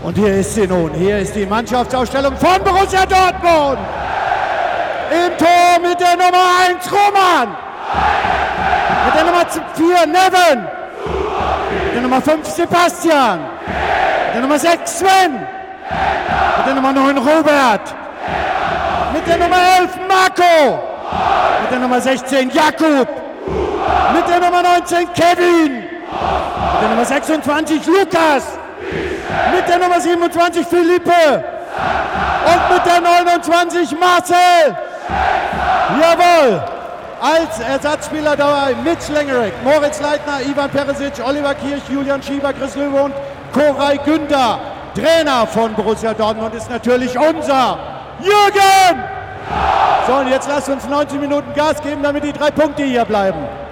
Und hier ist sie nun. Hier ist die Mannschaftsausstellung von Borussia Dortmund. Im Tor mit der Nummer 1 Roman. Mit der Nummer 4 Neven. Mit der Nummer 5 Sebastian. Mit der Nummer 6 Sven. Mit der Nummer 9 Robert. Mit der Nummer 11 Marco. Mit der Nummer 16 Jakub. Mit der Nummer 19 Kevin. Mit der Nummer 26 Lukas. Mit der Nummer 27 Philippe. Und mit der 29 Marcel. Jawohl. Als Ersatzspieler dabei Mitch Lengerek, Moritz Leitner, Ivan Perisic, Oliver Kirch, Julian Schieber, Chris Löwe und Koray Günther. Trainer von Borussia Dortmund ist natürlich unser Jürgen. So, und jetzt lasst uns 90 Minuten Gas geben, damit die 3 Punkte hier bleiben.